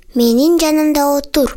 менин жанымда отур.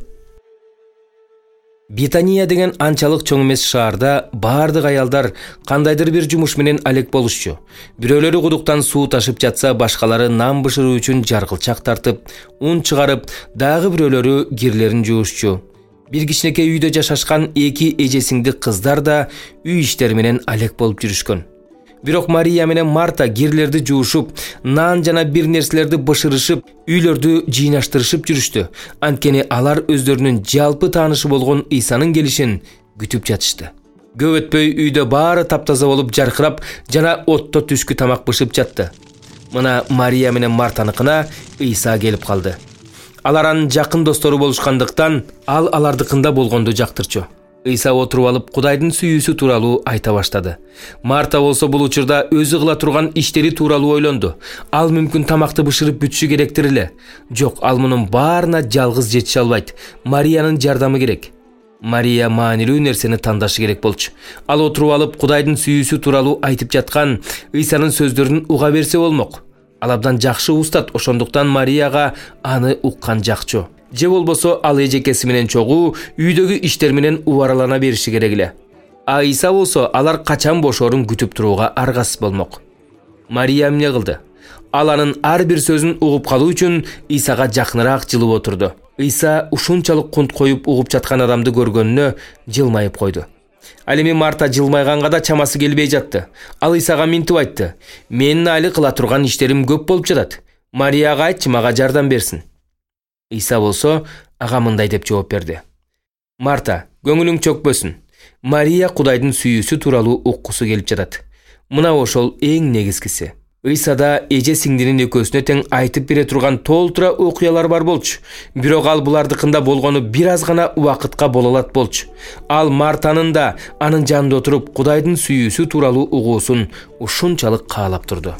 Битания деген анчалык чоң эмес шаарда баардык аялдар кандайдыр бир жумуш менен алек болушчу. Бирөөлөрү кудуктан суу ташып жатса, башкалары нан бышыруу үчүн жаргылчак тартып, ун чыгарып, дагы бирөөлөрү кирлерин жуушчу. Бир кичинекей үйдө жашашкан эки эжесиңди кыздар да үй иштери менен алек болуп жүрүшкөн. Бирок Мария менен Марта кирлерди жуушуп, нан жана бир нерселерди бышырышып, үйлөрдү жыйнаштырышып жүрүштү. Анткени алар өздөрүнүн жалпы таанышы болгон Ыйсанын келишин күтүп жатышты. Көп өтпөй үйдө баары таптаза болуп жаркырап жана отто түшкү тамак бышып жатты. Мына Мария менен Мартаныкына Ыйса келип калды. Алар анын жакын достору болушкандыктан, ал алардыкында болгонду жактырчу. Ыйса отуруп алып Кудайдын сүйүүсү тууралуу айта баштады. Марта болсо бул учурда өзү кыла турган иштери тууралуу ойлонду. Ал мүмкүн тамакты бышырып бүтүшү керектир эле. Жок, ал мунун баарына жалгыз жетише албайт. Мариянын жардамы керек. Мария маанилүү нерсени тандашы керек болчу. Ал отуруп алып Кудайдын сүйүүсү тууралуу айтып жаткан Ыйсанын сөздөрүн уга берсе болмок. Ал абдан жакшы устат, ошондуктан Марияга аны уккан жакчу. Же болбосо ал эжекеси менен чогуу үйдөгү иштер менен убаралана бериши керек эле. А Ыйса болсо алар качан бошоорун күтүп турууга аргасыз болмок. Мария эмне кылды? Ал анын ар бир сөзүн угуп калуу үчүн Ыйсага жакыныраак жылып отурду. Ыйса ушунчалык кунт коюп угуп жаткан адамды көргөнүнө жылмайып койду. Ал эми Марта жылмайганга да чамасы келбей жатты. Ал Ыйсага минтип айтты: "Менин али кыла турган иштерим көп болуп жатат. Марияга айтчы, мага жардам берсин." Ыйса болсо ага мындай деп жооп берди: "Марта, көңүлүң чөкпөсүн. Мария Кудайдын сүйүүсү тууралуу уккусу келип жатат. Мына ошол эң негизгиси." Ыйсада эже сиңдинин экөөсүнө тең айтып бере турган толтура окуялар бар болчу. Бирок ал булардыкында болгону бир аз гана убакытка боло алат болчу. Ал Мартанын да анын жанында отуруп Кудайдын сүйүүсү тууралуу угуусун ушунчалык каалап турду.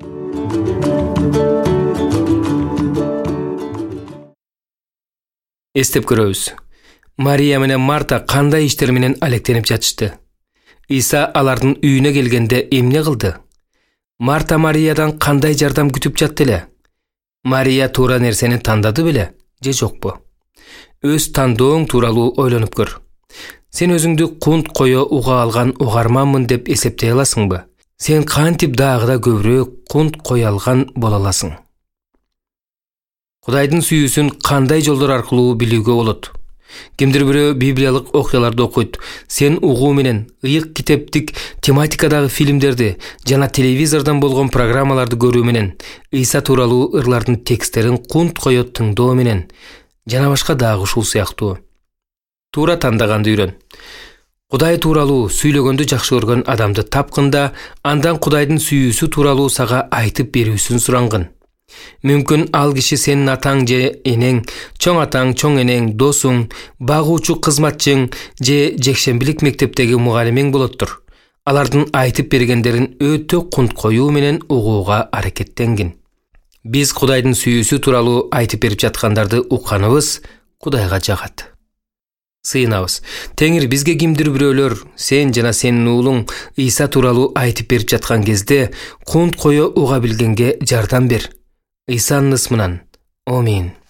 Эстеп көрөбүз. Мария менен Марта кандай иштер менен алектенип жатышты. Ыйса алардын үйүнө келгенде эмне кылды? Марта Мариядан кандай жардам күтүп жатты эле? Мария туура нерсени тандады беле же жокпу? Өз тандооң тууралуу ойлонуп көр. Сен өзүңдү кунт кое уга алган угарманмын деп эсептей аласыңбы? Сен кантип дагы да көбүрөөк кунт кое алган боло аласың? Кудайдын сүйүүсүн кандай жолдор аркылуу билүүгө болот? Кимдир бирөө библиялык окуяларды окуйт. Сен угуу менен ыйык китептик тематикадагы фильмдерди жана телевизордон болгон программаларды көрүү менен, Ыйса тууралуу ырлардын тексттерин кунт кое тыңдоо менен жана башка дагы ушул сыяктуу. Туура тандаганды үйрөн. Кудай тууралуу сүйлөгөндү жакшы көргөн адамды тапкында, андан Кудайдын сүйүүсү тууралуу сага айтып берүүсүн сурангын. Мүмкүн ал киши сенин атаң же энең, чоң атаң, чоң энең, досуң, багуучу кызматчың же жекшембилик мектептеги мугалимиң болоттур. Алардын айтып бергендерин өтө кунт коюу менен угууга аракеттенгин. Биз Кудайдын сүйүүсү тууралуу айтып берип жаткандарды укканыбыз Кудайга жагат. Сыйынабыз. Теңир бизге кимдир бирөөлөр сен жана сенин уулуң Ыйса тууралуу айтып берип жаткан кезде кунт кое уга билгенге жардам бер. Ыйсанын ысмынан. Амин.